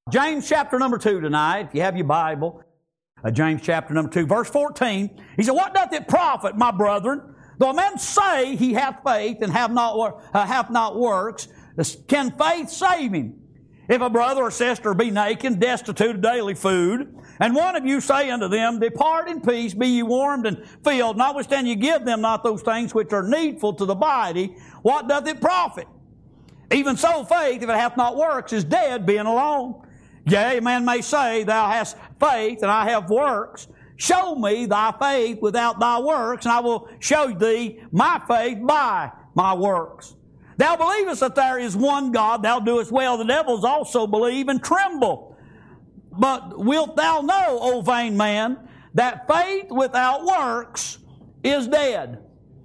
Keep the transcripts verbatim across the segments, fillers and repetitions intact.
James chapter number two tonight, if you have your Bible. Uh, James chapter number two, verse fourteen. He said, "What doth it profit, my brethren, though a man say he hath faith and have not, uh, hath not works, can faith save him? If a brother or sister be naked, destitute of daily food, and one of you say unto them, Depart in peace, be ye warmed and filled, notwithstanding you give them not those things which are needful to the body, what doth it profit? Even so faith, if it hath not works, is dead, being alone. Yea, a man may say, Thou hast faith, and I have works. Show me thy faith without thy works, and I will show thee my faith by my works. Thou believest that there is one God, thou doest well. The devils also believe and tremble. But wilt thou know, O vain man, that faith without works is dead?"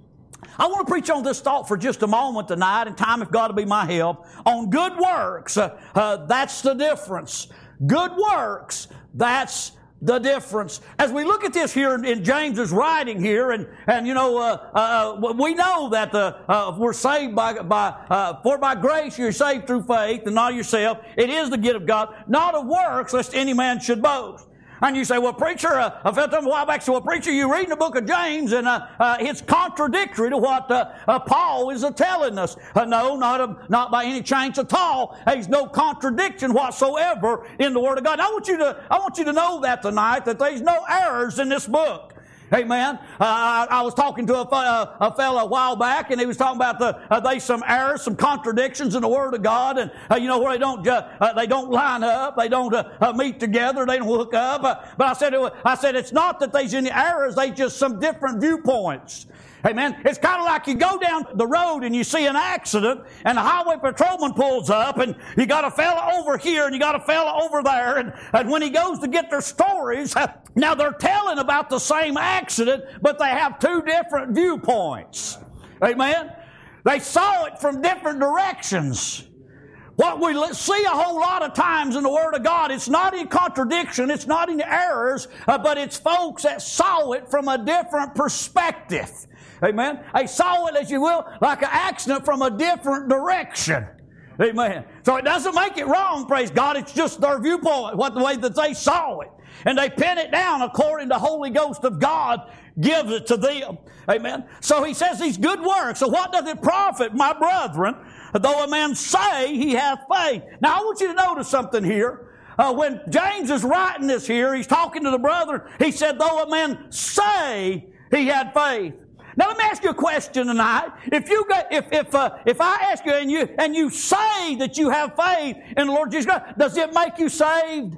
I want to preach on this thought for just a moment tonight, and time, if God will be my help, on good works. Uh, uh, that's the difference. Good works, that's the difference. As we look at this here in, in James's writing here, and, and you know, uh, uh, we know that the, uh, we're saved by, by uh, for by grace you're saved through faith, and not yourself. It is the gift of God, not of works, lest any man should boast. And you say, well, preacher, uh, I felt them a while back, so, well, preacher, you reading the book of James, and uh, uh, it's contradictory to what uh, uh, Paul is uh, telling us. Uh, no, not, a, not by any chance at all. There's no contradiction whatsoever in the Word of God. And I want you to, I want you to know that tonight, that there's no errors in this book. Amen. Uh, I, I was talking to a, a, a fellow a while back, and he was talking about the uh, there's some errors, some contradictions in the Word of God, and uh, you know where they don't uh, uh, they don't line up, they don't uh, uh, meet together, they don't hook up. Uh, but I said it, I said it's not that there's any errors, they just some different viewpoints. Amen. It's kind of like you go down the road and you see an accident, and the highway patrolman pulls up, and you got a fella over here and you got a fella over there, and, and when he goes to get their stories, now they're telling about the same accident, but they have two different viewpoints. Amen. They saw it from different directions. What we see a whole lot of times in the Word of God, it's not in contradiction, it's not in errors, uh, but it's folks that saw it from a different perspective. Amen. They saw it, as you will, like an accident from a different direction. Amen. So it doesn't make it wrong, praise God. It's just their viewpoint, what the way that they saw it. And they pin it down according to the Holy Ghost of God gives it to them. Amen. So he says these good works. So what doth it profit, my brethren, though a man say he hath faith? Now I want you to notice something here. Uh, when James is writing this here, he's talking to the brethren. He said, though a man say he had faith. Now let me ask you a question tonight. If you got, if if uh, if I ask you and you and you say that you have faith in the Lord Jesus Christ, does it make you saved?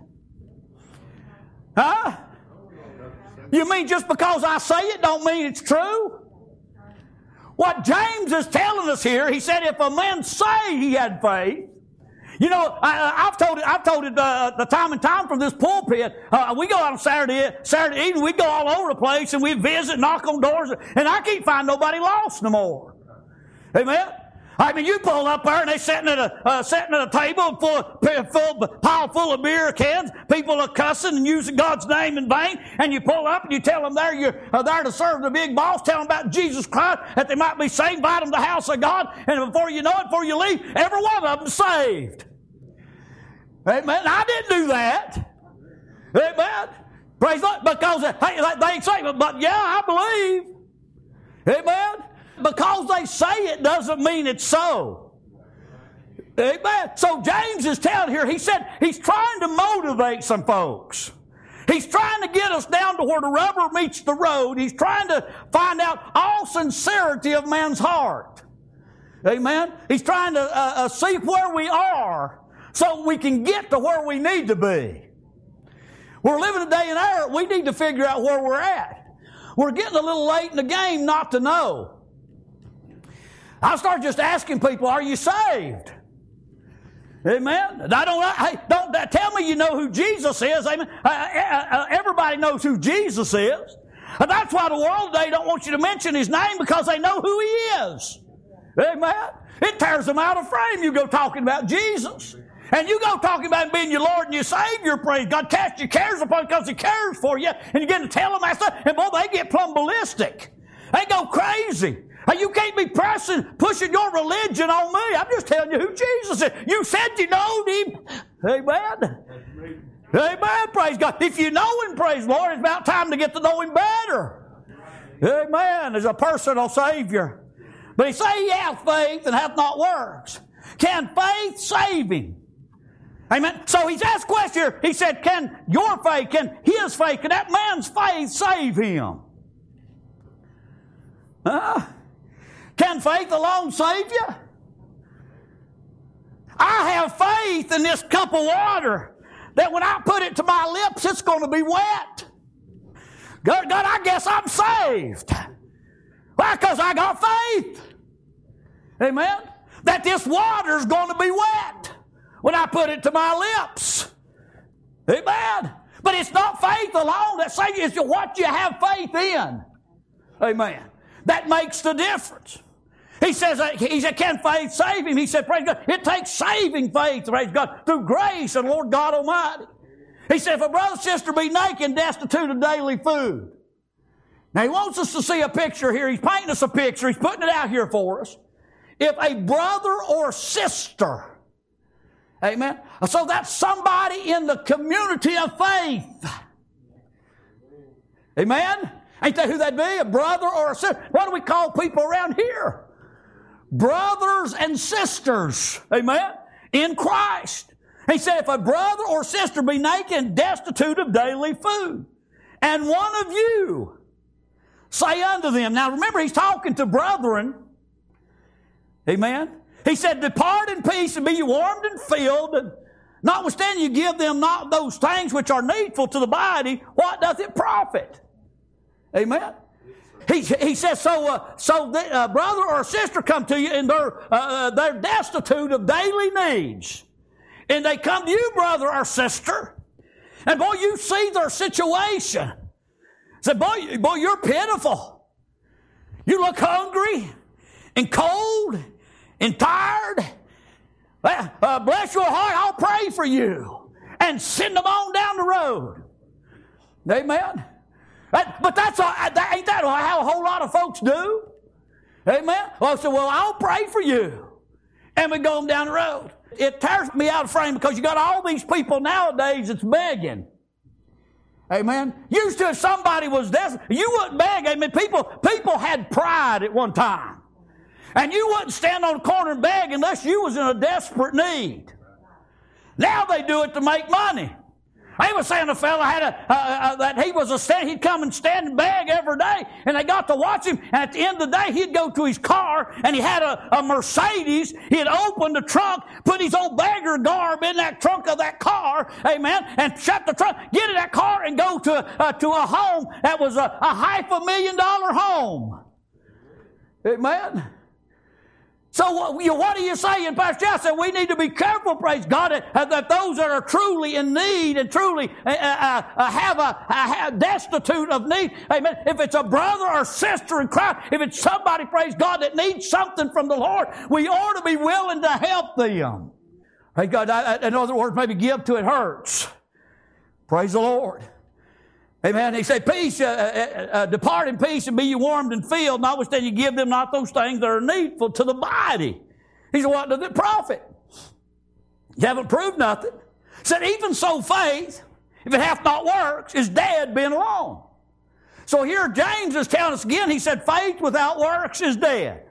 Huh? You mean just because I say it don't mean it's true? What James is telling us here, he said, if a man say he had faith, you know, I, I've told it. I've told it uh, the time and time from this pulpit. Uh, we go out on Saturday, Saturday evening. We go all over the place and we visit, knock on doors, and I can't find nobody lost no more. Amen. I mean, you pull up there and they sitting at a uh, sitting at a table full, of, full pile full of beer cans. People are cussing and using God's name in vain. And you pull up and you tell them there you're uh, there to serve the big boss. Tell them about Jesus Christ, that they might be saved. Invite them to the house of God. And before you know it, before you leave, every one of them saved. Amen. I didn't do that. Amen. Praise God. Because hey, they ain't saved, but yeah, I believe. Amen. Because they say it doesn't mean it's so. Amen. So James is telling here, he said he's trying to motivate some folks. He's trying to get us down to where the rubber meets the road. He's trying to find out all sincerity of man's heart. Amen. He's trying to uh, uh, see where we are so we can get to where we need to be. We're living a day and era. We need to figure out where we're at. We're getting a little late in the game not to know. I start just asking people, are you saved? Amen. I don't, hey, don't tell me you know who Jesus is. Amen. Uh, uh, everybody knows who Jesus is. And that's why the world today don't want you to mention His name, because they know who He is. Amen. It tears them out of frame. You go talking about Jesus. And you go talking about Him being your Lord and your Savior, praise God. Cast your cares upon Him because He cares for you. And you get to tell them that stuff. And boy, they get plumb ballistic. They go crazy. Hey, you can't be pressing, pushing your religion on me. I'm just telling you who Jesus is. You said you knowed Him. Amen. Amen, praise God. If you know Him, praise the Lord, it's about time to get to know Him better. Amen, as a personal Savior. But He say He hath faith and hath not works. Can faith save him? Amen. So He's asked a question here. He said, can your faith, can his faith, can that man's faith save him? Uh, can faith alone save you? I have faith in this cup of water that when I put it to my lips, it's going to be wet. God, God, I guess I'm saved. Why? Because I got faith. Amen. That this water's going to be wet when I put it to my lips. Amen. But it's not faith alone that saves you. It's what you have faith in. Amen. That makes the difference. He says, he said, can faith save him? He said, praise God, it takes saving faith, praise God, through grace and Lord God Almighty. He said, if a brother or sister be naked and destitute of daily food. Now, he wants us to see a picture here. He's painting us a picture. He's putting it out here for us. If a brother or sister, amen, so that's somebody in the community of faith. Amen? Ain't that who that'd be? A brother or a sister? What do we call people around here? Brothers and sisters, amen, in Christ. He said, if a brother or sister be naked and destitute of daily food, and one of you say unto them. Now remember, he's talking to brethren. Amen. He said, depart in peace and be you warmed and filled, and notwithstanding you give them not those things which are needful to the body, what doth it profit? Amen. He, he says, so uh, so the uh, brother or sister come to you and they're, uh, they're destitute of daily needs. And they come to you, brother or sister, and boy, you see their situation. Say, boy, boy, you're pitiful. You look hungry and cold and tired. Uh, bless your heart, I'll pray for you. And send them on down the road. Amen. That, but that's a, that, ain't that how a whole lot of folks do? Amen. Well, so well, I'll pray for you, and we go down the road. It tears me out of frame because you got all these people nowadays that's begging. Amen. Used to, if somebody was desperate, you wouldn't beg. Amen. People, people had pride at one time, and you wouldn't stand on the corner and beg unless you was in a desperate need. Now they do it to make money. They was saying a fella had a, uh, uh, that he was a stand, he'd come and stand and beg every day, and they got to watch him, and at the end of the day, he'd go to his car, and he had a, a Mercedes. He'd open the trunk, put his old beggar garb in that trunk of that car, amen, and shut the trunk, get in that car, and go to, uh, to a home that was a, a half a million dollar home. Amen. So what, you, what are you saying, Pastor Jeff? I said we need to be careful, praise God, that, that those that are truly in need and truly uh, uh, have a, a destitute of need, amen. If it's a brother or sister in Christ, if it's somebody, praise God, that needs something from the Lord, we ought to be willing to help them. Praise God. I, in other words, maybe give till it hurts. Praise the Lord. Amen. He said, peace, uh, uh, uh, depart in peace and be you warmed and filled, notwithstanding you give them not those things that are needful to the body. He said, what does it profit? You haven't proved nothing. He said, even so faith, if it hath not works, is dead being alone. So here James is telling us again, he said, faith without works is dead.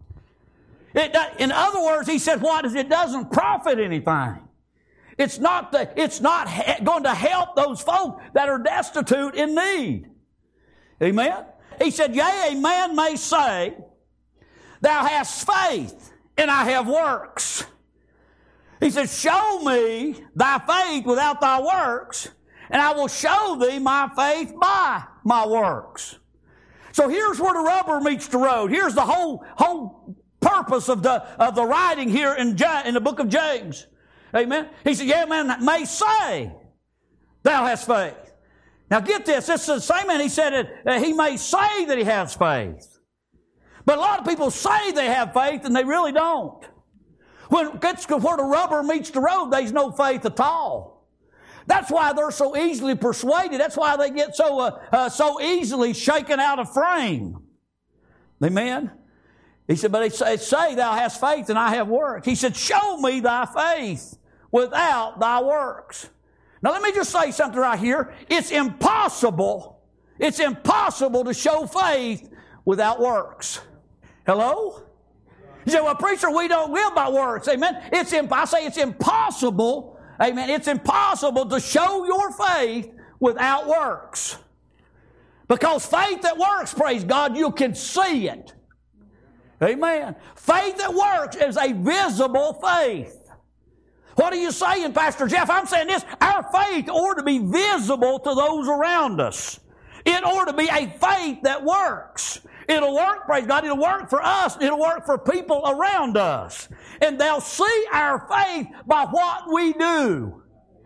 It, in other words, he said, what is it doesn't profit anything. It's not, the, it's not he- going to help those folk that are destitute in need. Amen? He said, yea, a man may say, thou hast faith, and I have works. He said, show me thy faith without thy works, and I will show thee my faith by my works. So here's where the rubber meets the road. Here's the whole, whole purpose of the, of the writing here in, in the book of James. Amen. He said, yeah, man may say, thou hast faith. Now get this. This is the same man. He said it, uh, he may say that he has faith. But a lot of people say they have faith and they really don't. When it gets to where the rubber meets the road, there's no faith at all. That's why they're so easily persuaded. That's why they get so, uh, uh, so easily shaken out of frame. Amen. He said, but they say, say thou hast faith and I have works. He said, show me thy faith without thy works. Now let me just say something right here. It's impossible, it's impossible to show faith without works. Hello? You say, well, preacher, we don't live by works. Amen. It's imp- I say it's impossible. Amen. It's impossible to show your faith without works. Because faith that works, praise God, you can see it. Amen. Faith that works is a visible faith. What are you saying, Pastor Jeff? I'm saying this. Our faith ought to be visible to those around us. It ought to be a faith that works. It'll work, praise God. It'll work for us. It'll work for people around us. And they'll see our faith by what we do.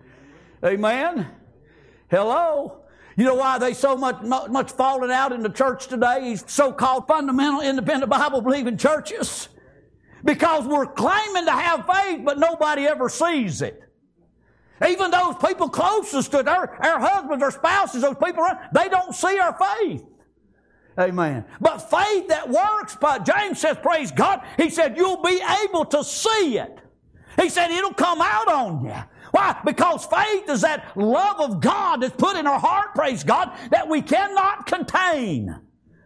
Amen. Hello. You know why they so much much falling out in the church today, these so-called fundamental independent Bible-believing churches? Because we're claiming to have faith, but nobody ever sees it. Even those people closest to it, our, our husbands, our spouses, those people around, they don't see our faith. Amen. But faith that works, but James says, praise God, he said, you'll be able to see it. He said, it'll come out on you. Why? Because faith is that love of God that's put in our heart, praise God, that we cannot contain.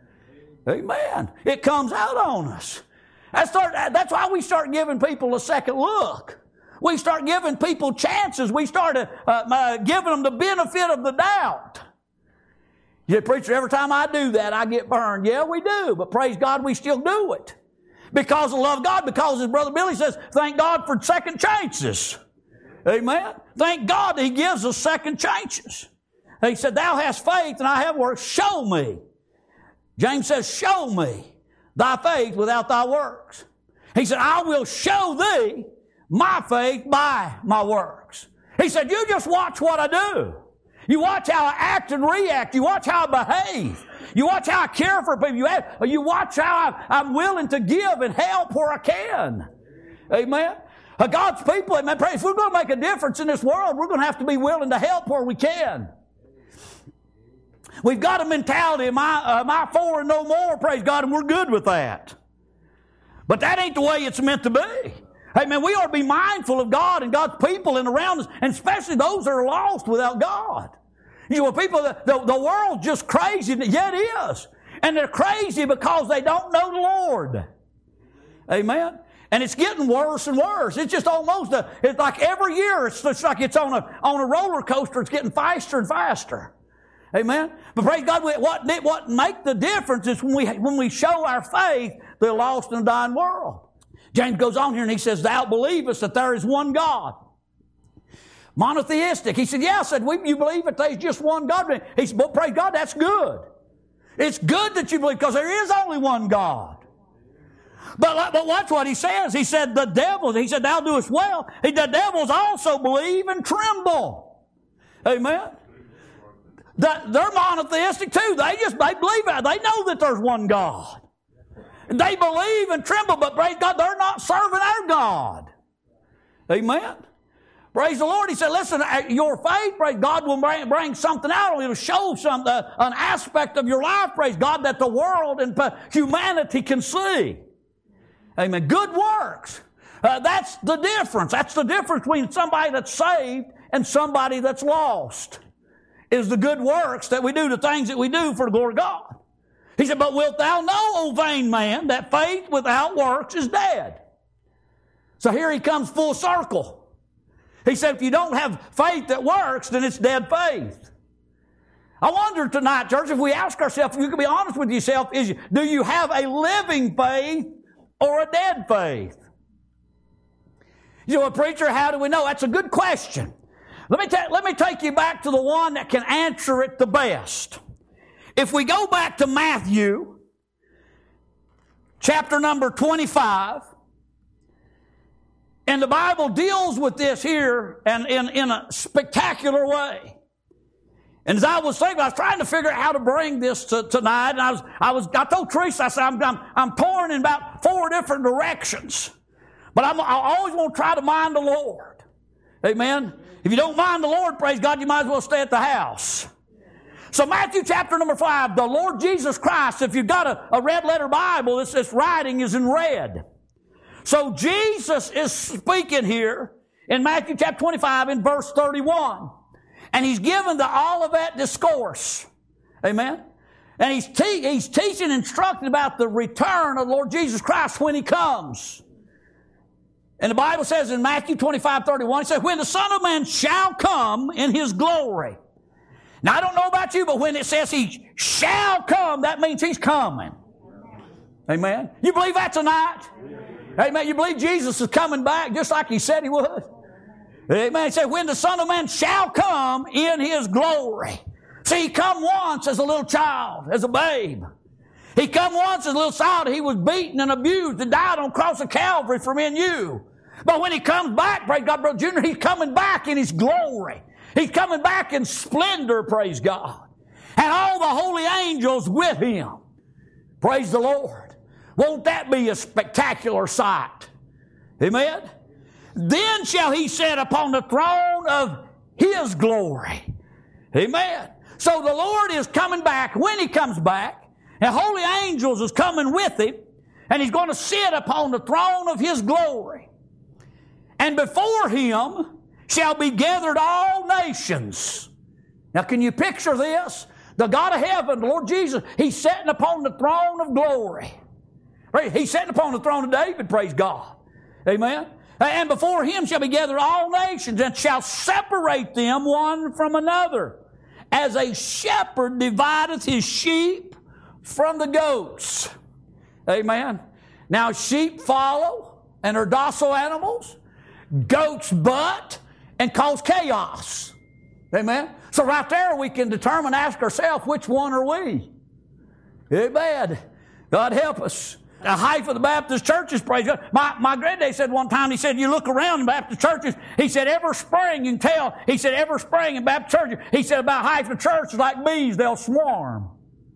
Amen. It comes out on us. That's, start, that's why we start giving people a second look. We start giving people chances. We start uh, uh, giving them the benefit of the doubt. Yeah, preacher, every time I do that, I get burned. Yeah, we do, but praise God, we still do it. Because of love God, because as Brother Billy says, thank God for second chances. Amen. Thank God that He gives us second chances. He said, thou hast faith and I have works. Show me. James says, show me thy faith without thy works. He said, I will show thee my faith by my works. He said, you just watch what I do. You watch how I act and react. You watch how I behave. You watch how I care for people. You, have, you watch how I, I'm willing to give and help where I can. Amen. Uh, God's people, amen. If we're going to make a difference in this world, we're going to have to be willing to help where we can. We've got a mentality, am I, uh, am I for and no more, praise God, and we're good with that. But that ain't the way it's meant to be. Amen. We ought to be mindful of God and God's people and around us, and especially those that are lost without God. You know, people, the, the, the world's just crazy, yet it is. And they're crazy because they don't know the Lord. Amen. And it's getting worse and worse. It's just almost a, it's like every year, it's, it's like it's on a, on a roller coaster. It's getting faster and faster. Amen. But praise God, what, what make the difference is when we, when we show our faith to the lost and dying world. James goes on here and he says, thou believest that there is one God. Monotheistic. He said, yeah, I said, we, you believe that there's just one God. He said, well, praise God, that's good. It's good that you believe because there is only one God. But, but watch what he says. He said, the devils, he said, thou doest well. He, the devils also believe and tremble. Amen. The, they're monotheistic too. They just, they believe that. They know that there's one God. They believe and tremble, but praise God, they're not serving our God. Amen. Praise the Lord. He said, listen, your faith, praise God, will bring, bring something out. It'll show some, uh, an aspect of your life, praise God, that the world and humanity can see. Amen. Good works. Uh, that's the difference. That's the difference between somebody that's saved and somebody that's lost. Is the good works that we do, the things that we do for the glory of God. He said, but wilt thou know, O vain man, that faith without works is dead? So here he comes full circle. He said, if you don't have faith that works, then it's dead faith. I wonder tonight, church, if we ask ourselves, if you can be honest with yourself, is do you have a living faith or a dead faith? You know, a preacher, how do we know? That's a good question. Let me, ta- let me take you back to the one that can answer it the best. If we go back to Matthew, chapter number twenty-five, and the Bible deals with this here and in, in a spectacular way. And as I was thinking, I was trying to figure out how to bring this to, tonight, and I was, I was, I told Teresa, I said, I'm, I'm, I'm torn in about four different directions. But I'm, I always want to try to mind the Lord. Amen. If you don't mind the Lord, praise God, you might as well stay at the house. So Matthew chapter number five, the Lord Jesus Christ, if you've got a, a red letter Bible, this, this writing is in red. So Jesus is speaking here in Matthew chapter twenty-five in verse thirty-one. And he's given the Olivet Discourse. Amen. And he's, te- he's teaching, instructing about the return of the Lord Jesus Christ when he comes. And the Bible says in Matthew twenty-five thirty-one, it says, when the Son of Man shall come in his glory. Now, I don't know about you, but when it says he shall come, that means he's coming. Amen. You believe that tonight? Amen. You believe Jesus is coming back just like he said he would? Amen. He said, when the Son of Man shall come in his glory. See, he come once as a little child, as a babe. He come once as a little child. He was beaten and abused and died on the cross of Calvary for me and you. But when he comes back, praise God, Brother Junior, he's coming back in his glory. He's coming back in splendor, praise God. And all the holy angels with him. Praise the Lord. Won't that be a spectacular sight? Amen? Then shall he sit upon the throne of his glory. Amen. So the Lord is coming back. When he comes back, and holy angels is coming with him, and he's going to sit upon the throne of his glory. And before him shall be gathered all nations. Now can you picture this? The God of heaven, the Lord Jesus, he's sitting upon the throne of glory. He's sitting upon the throne of David, praise God. Amen. And before him shall be gathered all nations, and shall separate them one from another, as a shepherd divideth his sheep from the goats. Amen. Now sheep follow and are docile animals. Goats butt and cause chaos. Amen. So right there we can determine, ask ourselves, which one are we? Amen. God help us. The height of the Baptist churches, praise God. My, my granddad said one time, he said, you look around in Baptist churches, he said, every spring you can tell, he said, every spring in Baptist churches, he said, about half the church is like bees, they'll swarm.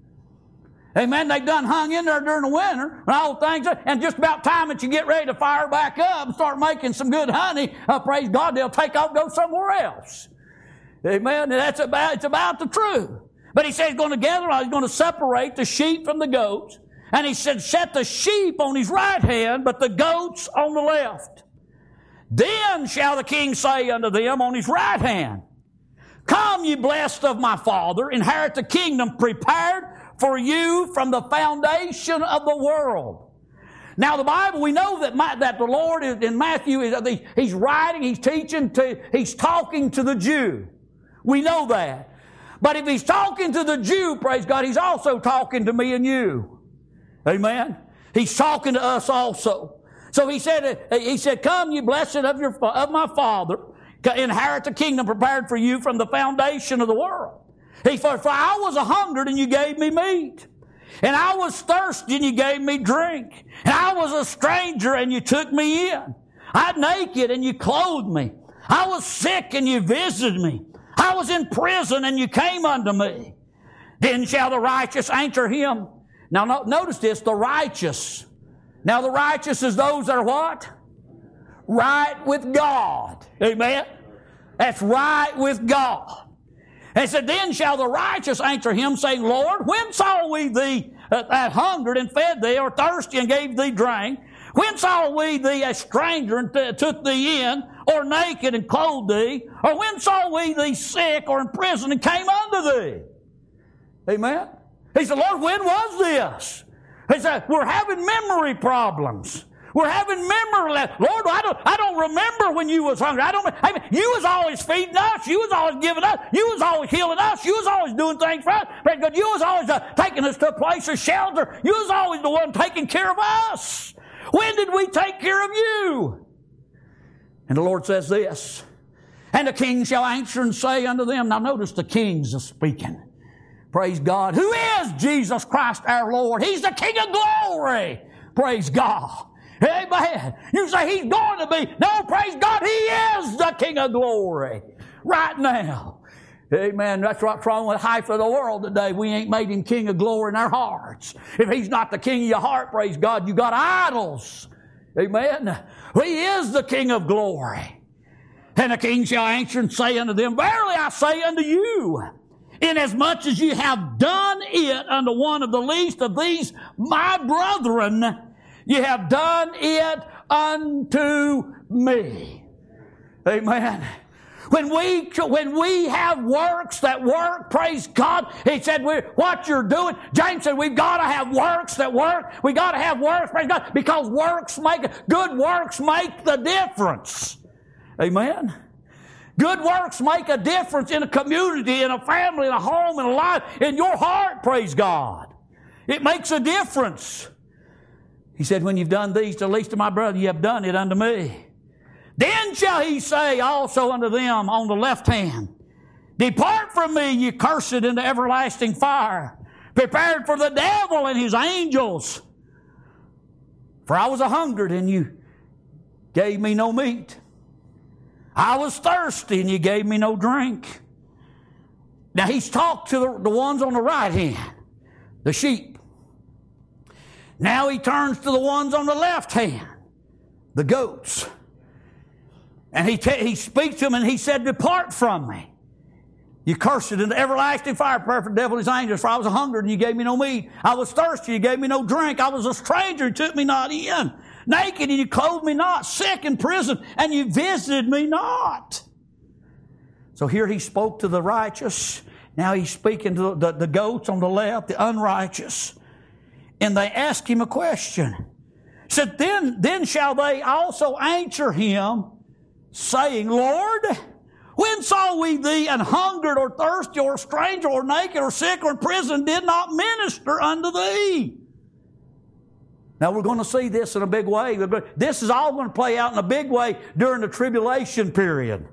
Amen. They done hung in there during the winter and all things, and just about time that you get ready to fire back up and start making some good honey, uh, praise God, they'll take off and go somewhere else. Amen. And that's about, it's about the truth. But he said he's going to gather, he's going to separate the sheep from the goats. And he said, set the sheep on his right hand, but the goats on the left. Then shall the king say unto them on his right hand, come, ye blessed of my Father, inherit the kingdom prepared for you from the foundation of the world. Now the Bible, we know that my, that the Lord is, in Matthew, is, he's writing, he's teaching, to, he's talking to the Jew. We know that. But if he's talking to the Jew, praise God, he's also talking to me and you. Amen. He's talking to us also. So he said, he said, come, you blessed of your, of my Father, inherit the kingdom prepared for you from the foundation of the world. He said, for I was a hungered and you gave me meat. And I was thirsty and you gave me drink. And I was a stranger and you took me in. I was naked and you clothed me. I was sick and you visited me. I was in prison and you came unto me. Then shall the righteous answer him. Now no, notice this, the righteous. Now the righteous is those that are what? Right with God. Amen? That's right with God. And it said, then shall the righteous answer him, saying, Lord, when saw we thee uh, that hungered and fed thee, or thirsty and gave thee drink? When saw we thee a stranger and t- took thee in, or naked and clothed thee? Or when saw we thee sick or in prison and came unto thee? Amen? He said, Lord, when was this? He said, we're having memory problems. We're having memory. Lord, I don't, I don't remember when you was hungry. I don't, I mean, you was always feeding us. You was always giving us. You was always healing us. You was always doing things for us. But you was always uh, taking us to a place of shelter. You was always the one taking care of us. When did we take care of you? And the Lord says this, and the king shall answer and say unto them, now notice the kings are speaking. Praise God. Who is Jesus Christ our Lord? He's the King of glory. Praise God. Amen. You say he's going to be. No, praise God, he is the King of glory right now. Amen. That's what's wrong with half of the world today. We ain't made him King of glory in our hearts. If he's not the King of your heart, praise God, you got idols. Amen. He is the King of glory. And the king shall answer and say unto them, verily I say unto you, inasmuch as you have done it unto one of the least of these my brethren, you have done it unto me. Amen. When we, when we have works that work, praise God, he said, we're, what you're doing, James said, we've got to have works that work. We've got to have works, praise God, because works make, good works make the difference. Amen? Good works make a difference in a community, in a family, in a home, in a life, in your heart, praise God. It makes a difference. He said, when you've done these to the least of my brother, you have done it unto me. Then shall he say also unto them on the left hand, depart from me, ye cursed, into everlasting fire, prepared for the devil and his angels. For I was a hungered, and you gave me no meat. I was thirsty, and you gave me no drink. Now he's talked to the, the ones on the right hand, the sheep. Now he turns to the ones on the left hand, the goats. And he, te- he speaks to them and he said, depart from me. You cursed into everlasting fire, prepared for the devil and his angels. For I was a hungered and you gave me no meat. I was thirsty, you gave me no drink. I was a stranger, you took me not in. Naked and you clothed me not. Sick in prison and you visited me not. So here he spoke to the righteous. Now he's speaking to the, the goats on the left, the unrighteous. And they asked him a question. He said, then, then shall they also answer him, saying, Lord, when saw we thee an hungered or thirsty or stranger or naked or sick or in prison, did not minister unto thee? Now we're going to see this in a big way. This is all going to play out in a big way during the tribulation period.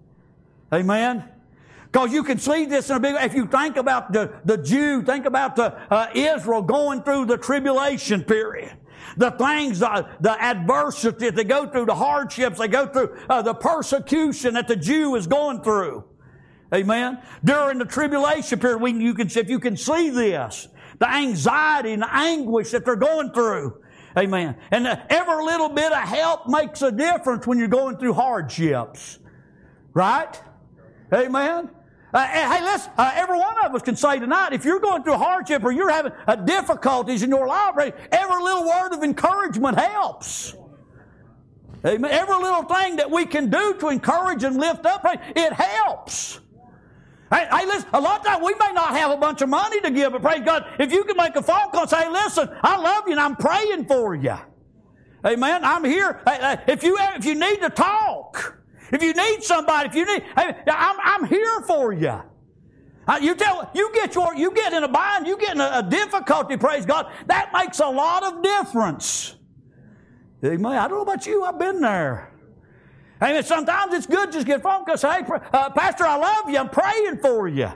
Amen? Because you can see this in a big way. If you think about the, the Jew, think about the uh, Israel going through the tribulation period. The things, uh, the adversity that they go through, the hardships they go through, uh, the persecution that the Jew is going through. Amen? During the tribulation period, we, you can, if you can see this, the anxiety and the anguish that they're going through. Amen. And uh, every little bit of help makes a difference when you're going through hardships. Right? Amen? Uh, hey, listen, uh, every one of us can say tonight, if you're going through hardship or you're having uh, difficulties in your life, every little word of encouragement helps. Amen. Every little thing that we can do to encourage and lift up, it helps. Hey, hey, listen, a lot of times we may not have a bunch of money to give, but praise God, if you can make a phone call and say, listen, I love you and I'm praying for you. Amen. I'm here. If you, if you need to talk, if you need somebody, if you need, I'm, I'm here for you. You tell, you get your, you get in a bind, you get in a, a difficulty, praise God, that makes a lot of difference. Amen. I don't know about you, I've been there. Amen. Sometimes it's good to just get a phone call, say, hey, uh, Pastor, I love you, I'm praying for you.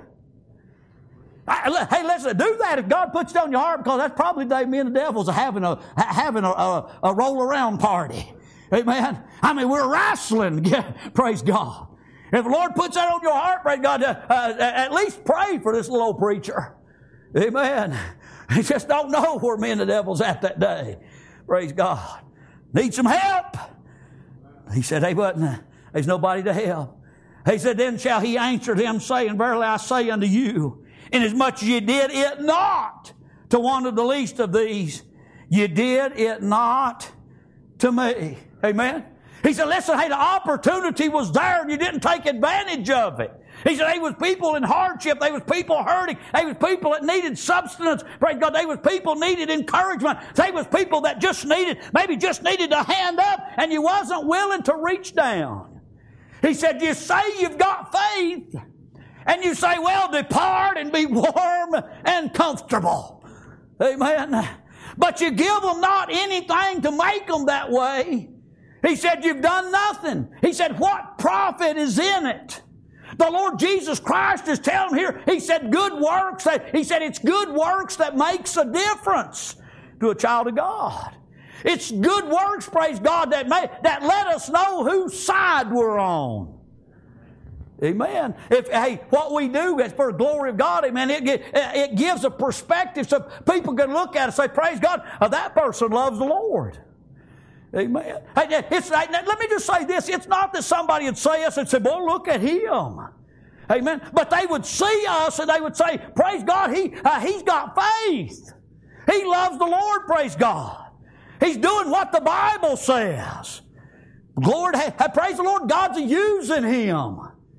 I, hey, listen, do that if God puts it on your heart, because that's probably the day me and the devils are having a, having a, a, a roll around party. Amen. I mean, we're wrestling. Yeah, praise God. If the Lord puts that on your heart, praise God, uh, uh, at least pray for this little old preacher. Amen. You just don't know where me and the devil's at that day. Praise God. Need some help. He said, hey, but there's nobody to help. He said, then shall he answer them, saying, verily I say unto you, inasmuch as ye did it not to one of the least of these, ye did it not to me. Amen. He said, listen, hey, the opportunity was there and you didn't take advantage of it. He said, there was people in hardship. There was people hurting. There was people that needed substance. Praise God. There was people needed encouragement. There was people that just needed, maybe just needed a hand up and you wasn't willing to reach down. He said, you say you've got faith and you say, well, depart and be warm and comfortable. Amen. But you give them not anything to make them that way. He said, you've done nothing. He said, what profit is in it? The Lord Jesus Christ is telling here, He said, good works. That, he said, it's good works that makes a difference to a child of God. It's good works, praise God, that, may, that let us know whose side we're on. Amen. If, hey, what we do is for the glory of God, amen, it, it gives a perspective so people can look at it and say, praise God, oh, that person loves the Lord. Amen. Hey, it's, let me just say this. It's not that somebody would say us and say, boy, look at him. Amen. But they would see us and they would say, praise God, he, uh, he's got faith. He loves the Lord, praise God. He's doing what the Bible says. Lord, hey, praise the Lord, God's using him.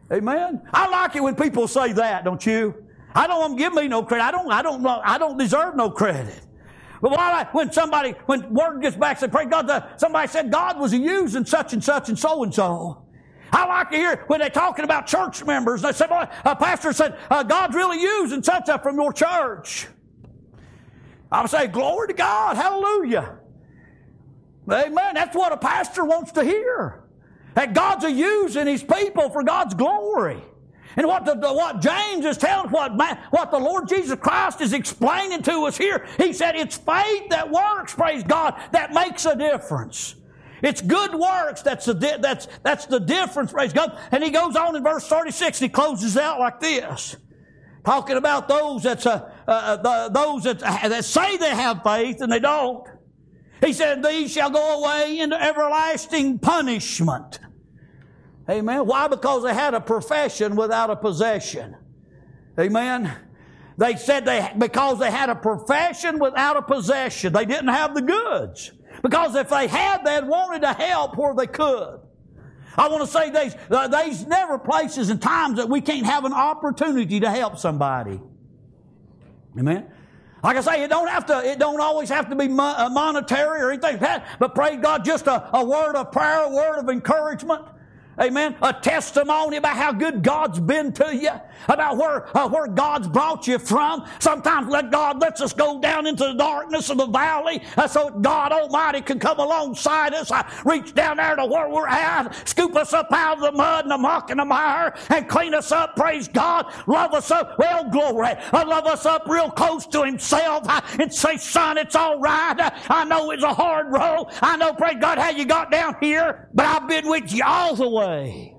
Amen. I like it when people say that, don't you? I don't want them to give me no credit. I don't, I don't, I don't deserve no credit. But while I, when somebody, when word gets back, say, praise God, the, somebody said God was using such and such and so and so. I like to hear when they're talking about church members. They say, boy, a pastor said, uh, God's really using such a from your church. I would say, glory to God, hallelujah. Amen. That's what a pastor wants to hear. That God's a using His people for God's glory. And what the, the, what James is telling, what man, what the Lord Jesus Christ is explaining to us here, he said it's faith that works, praise God, that makes a difference. It's good works that's the that's that's the difference, praise God. And he goes on in verse thirty-six and he closes out like this, talking about those that's uh, uh, the, those that that say they have faith and they don't. He said, "These shall go away into everlasting punishment." Amen. Why? Because they had a profession without a possession. Amen. They said they because they had a profession without a possession. They didn't have the goods. Because if they had, they'd wanted to help where they could. I want to say there's, uh, there's never places and times that we can't have an opportunity to help somebody. Amen. Like I say, it don't have to. It don't always have to be mo- monetary or anything like that. But praise God, just a, a word of prayer, a word of encouragement. Amen. A testimony about how good God's been to you, about where uh, where God's brought you from. Sometimes let God lets us go down into the darkness of the valley uh, so God Almighty can come alongside us. I reach down there to where we're at, scoop us up out of the mud and the muck and the mire, and clean us up. Praise God. Love us up. Well, glory. Uh, love us up real close to Himself uh, and say, "Son, it's all right. Uh, I know it's a hard road. I know, praise God, how you got down here, but I've been with you all the way.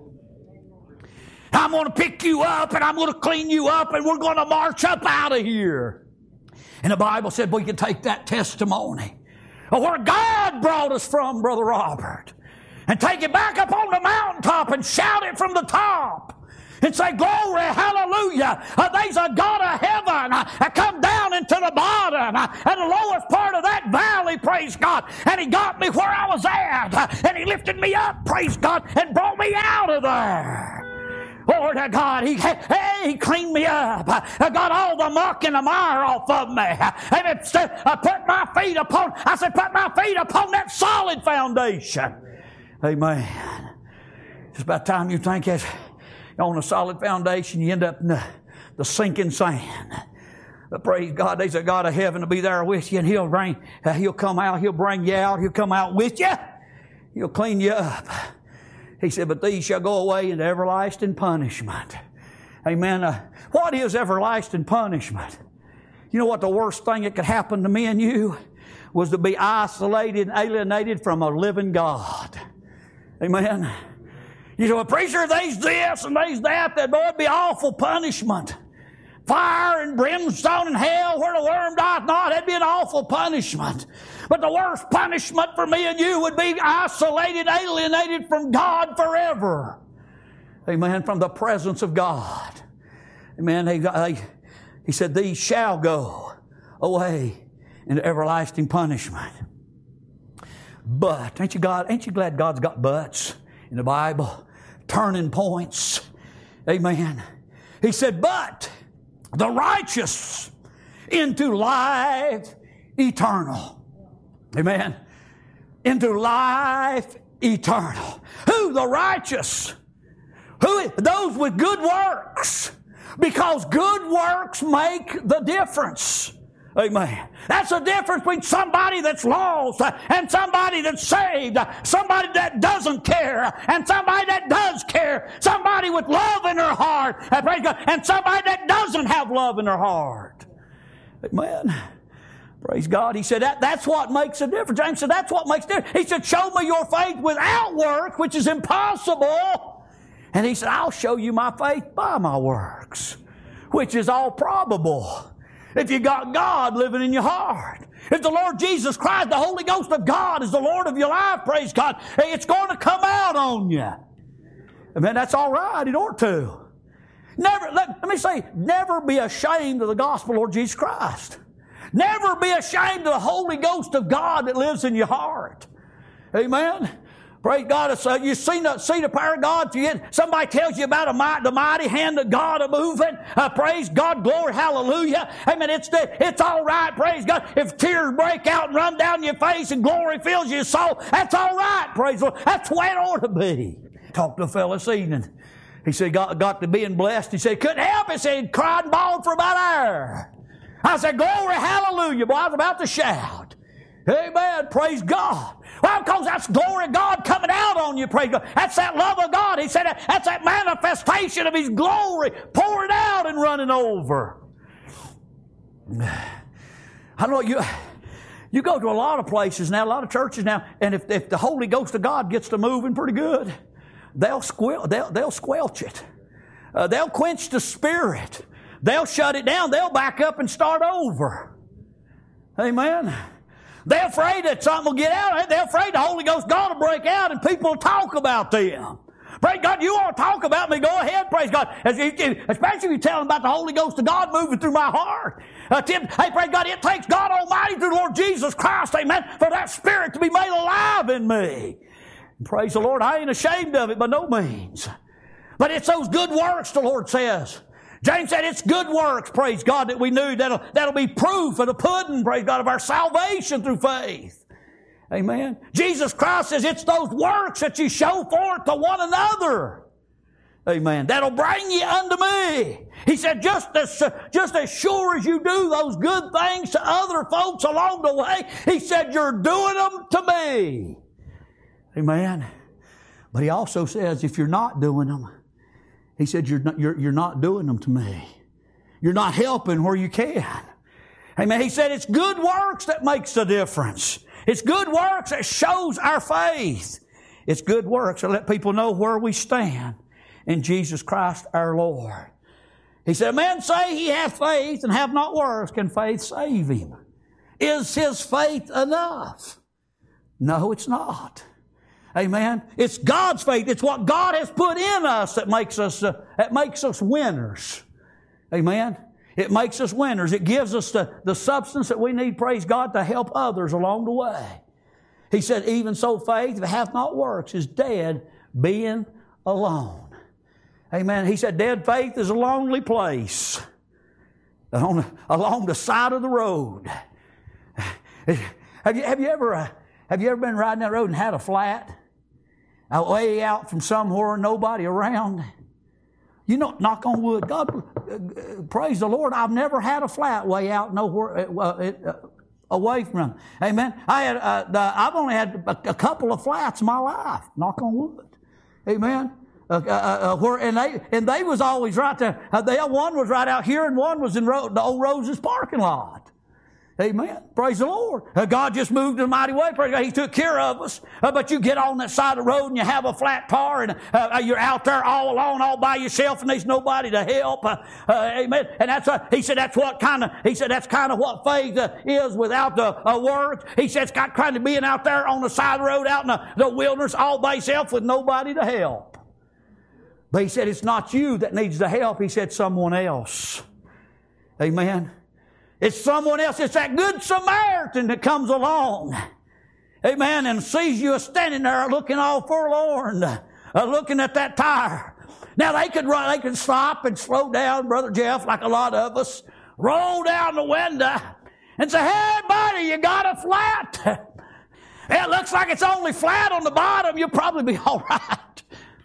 I'm going to pick you up and I'm going to clean you up and we're going to march up out of here." And the Bible said we can take that testimony of where God brought us from, Brother Robert, and take it back up on the mountaintop and shout it from the top and say, "Glory, hallelujah. Uh, there's a God of heaven uh, that come down into the bottom uh, and the lowest part of that valley, praise God. And He got me where I was at. Uh, and He lifted me up, praise God, and brought me out of there. Lord uh, God, He, hey, He cleaned me up. Uh, I got all the muck and the mire off of me. Uh, and it's, uh, I put my feet upon, I said, put my feet upon that solid foundation." Amen. It's about time you think it's on a solid foundation, you end up in the, the sinking sand. But praise God, there's a God of heaven to be there with you, and He'll bring, uh, He'll come out, He'll bring you out, He'll come out with you, He'll clean you up. He said, "But these shall go away into everlasting punishment." Amen. Uh, what is everlasting punishment? You know what the worst thing that could happen to me and you was to be isolated and alienated from a living God. Amen. You say, "Well, preacher, there's this and there's that. That would be awful punishment. Fire and brimstone and hell where the worm dieth not. That'd be an awful punishment. But the worst punishment for me and you would be isolated, alienated from God forever." Amen. From the presence of God. Amen. He, he, he said, "These shall go away into everlasting punishment." But, ain't you, God, ain't you glad God's got buts in the Bible? Turning points. Amen. He said, "But the righteous into life eternal." Amen. Into life eternal. Who? The righteous. Who? Those with good works. Because good works make the difference. Amen. That's the difference between somebody that's lost and somebody that's saved. Somebody that doesn't care and somebody that does care. Somebody with love in their heart and somebody that doesn't have love in their heart. Amen. Praise God. He said that, that's what makes a difference. James said that's what makes a difference. He said, "Show me your faith without work, which is impossible." And He said, "I'll show you my faith by my works, which is all probable." If you got God living in your heart. If the Lord Jesus Christ, the Holy Ghost of God, is the Lord of your life, praise God, it's going to come out on you. Amen. That's all right. It ought to. Never, let, let me say, never be ashamed of the gospel of Lord Jesus Christ. Never be ashamed of the Holy Ghost of God that lives in your heart. Amen. Praise God. It's, uh, you seen the, see the power of God. You get, somebody tells you about a might, the mighty hand of God a moving. Uh, praise God. Glory. Hallelujah. Amen. It's, the, it's all right. Praise God. If tears break out and run down your face and glory fills your soul, that's all right. Praise the Lord. That's the way it ought to be. Talked to a fellow this evening. He said, got, got to being blessed. He said, couldn't help it. He said, he cried and bawled for about an hour. I said, glory, hallelujah. Boy, I was about to shout. Amen. Praise God. Well, because that's glory of God coming out on you. Praise God. That's that love of God. He said that's that manifestation of His glory pouring out and running over. I know you, you go to a lot of places now, a lot of churches now, and if, if the Holy Ghost of God gets to moving pretty good, They'll, squel- they'll, they'll squelch it. Uh, they'll quench the Spirit. They'll shut it down. They'll back up and start over. Amen. They're afraid that something will get out. They're afraid the Holy Ghost God will break out and people will talk about them. Praise God, you want to talk about me, go ahead, praise God. Especially if you tell them about the Holy Ghost of God moving through my heart. Uh, Tim, hey, praise God, it takes God Almighty through the Lord Jesus Christ, amen, for that Spirit to be made alive in me. Praise the Lord, I ain't ashamed of it by no means. But it's those good works, the Lord says. James said it's good works, praise God, that we knew that'll, that'll be proof of the pudding, praise God, of our salvation through faith. Amen. Jesus Christ says it's those works that you show forth to one another. Amen. That'll bring you unto me. He said just as, just as sure as you do those good things to other folks along the way, He said you're doing them to me. Amen. But He also says if you're not doing them, He said you're not, you're, you're not doing them to me. You're not helping where you can. Amen. He said it's good works that makes the difference. It's good works that shows our faith. It's good works that let people know where we stand in Jesus Christ our Lord. He said, men say he hath faith and have not works. Can faith save him? Is his faith enough? No, it's not. Amen. It's God's faith. It's what God has put in us that makes us, uh, that makes us winners. Amen. It makes us winners. It gives us the, the substance that we need, praise God, to help others along the way. He said, even so faith, if it hath not works, is dead, being alone. Amen. He said, dead faith is a lonely place on, along the side of the road. Have you, have you ever, uh, have you ever been riding that road and had a flat? Way out from somewhere, nobody around. You know, knock on wood. God, uh, praise the Lord, I've never had a flat way out nowhere uh, uh, away from them. Amen. I had, uh, the, I've only had a, a couple of flats in my life. Knock on wood. Amen. Uh, uh, uh, where and they and they was always right there. Uh, they, one was right out here, and one was in Ro- the old Rose's parking lot. Amen. Praise the Lord. Uh, God just moved in a mighty way. Praise God. He took care of us. Uh, but you get on that side of the road and you have a flat tire and uh, you're out there all alone, all by yourself, and there's nobody to help. Uh, uh, amen. And that's what, he said that's what kind of, he said that's kind of what faith uh, is without the uh, works. He said it's got kind of being out there on the side of the road, out in the, the wilderness, all by yourself with nobody to help. But he said it's not you that needs the help. He said someone else. Amen. It's someone else. It's that good Samaritan that comes along. Amen. And sees you standing there looking all forlorn, uh, looking at that tire. Now they could run, they could stop and slow down, Brother Jeff, like a lot of us. Roll down the window and say, hey buddy, you got a flat? It looks like it's only flat on the bottom. You'll probably be all right.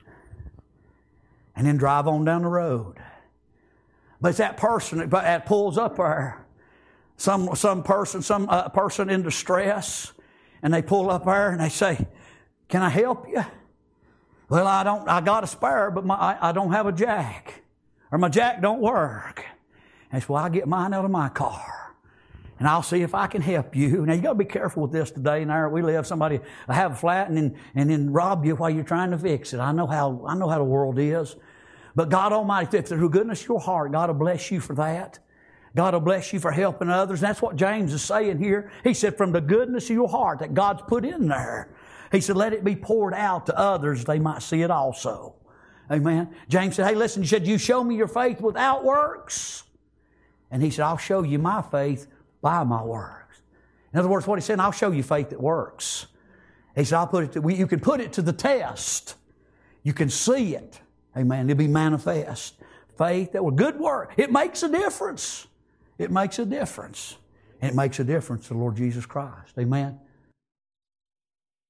And then drive on down the road. But it's that person that, that pulls up there. Some some person, some uh, person in distress, and they pull up there and they say, "Can I help you?" Well, I don't. I got a spare, but my I, I don't have a jack, or my jack don't work. And so, well, I get mine out of my car, and I'll see if I can help you. Now you got to be careful with this today. Now we live, somebody will have a flat and then and then rob you while you're trying to fix it. I know how I know how the world is, but God Almighty, if there's goodness in your heart, God will bless you for that. God will bless you for helping others. And that's what James is saying here. He said, from the goodness of your heart that God's put in there, he said, let it be poured out to others. They might see it also. Amen. James said, hey, listen, he said, you show me your faith without works. And he said, I'll show you my faith by my works. In other words, what he said, I'll show you faith that works. He said, I'll put it to, you can put it to the test. You can see it. Amen. It'll be manifest. Faith that will good work. It makes a difference. It makes a difference. And it makes a difference to the Lord Jesus Christ. Amen.